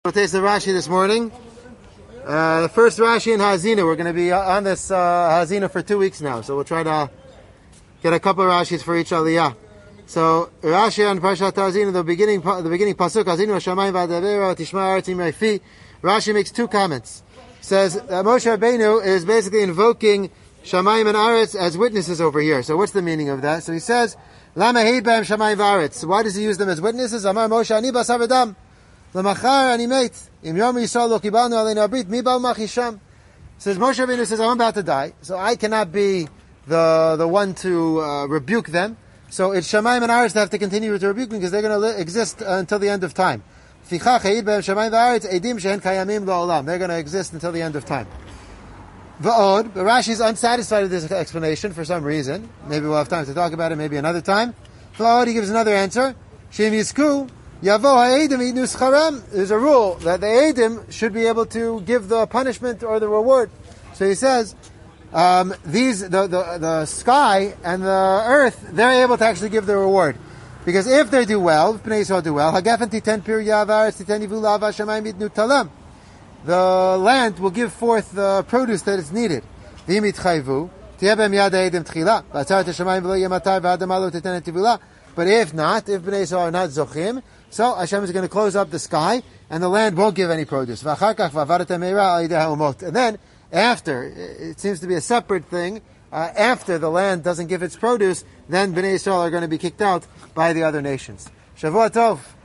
We'll taste the Rashi this morning. The first Rashi in Hazina. We're going to be on this Hazina for 2 weeks now, so we'll try to get a couple of Rashis for each Aliyah. So Rashi on Parshat Hazina, the beginning pasuk Hazina Shamayim v'Adavero Tishma Artim Refi. Rashi makes two comments. Says that Moshe Rabbeinu is basically invoking Shamayim and Aretz as witnesses over here. So what's the meaning of that? So he says, Lama heid b'hem Shamayim v'Aretz. Why does he use them as witnesses? Amar Moshe ani basar v'dam. L'machar ani meit. Im yom yisrael lo kibalnu aleinu abrit mi bal machisham. Says Moshe Rabbeinu says, I'm about to die, so I cannot be the one to rebuke them. So it's Shamayim and Aretz that have to continue to rebuke them because they're going to exist until the end of time. They're going to exist until the end of time. V'od, but Rashi is unsatisfied with this explanation for some reason. Maybe we'll have time to talk about it, maybe another time. V'od, he gives another answer. Shem yizku, yavo ha'edim yitnu scharam. There's a rule that the edim should be able to give the punishment or the reward. So he says, the sky and the earth, they're able to actually give the reward. Because if they do well, if Bnei Yisrael do well, hagafen titen pir yavaretz titen yivu lava shamayim yitnu talam. The land will give forth the produce that is needed. But if not, if Bnei Yisrael are not zochim, so Hashem is going to close up the sky, and the land won't give any produce. And then, after, it seems to be a separate thing, after the land doesn't give its produce, then Bnei Yisrael are going to be kicked out by the other nations. Shavua Tov.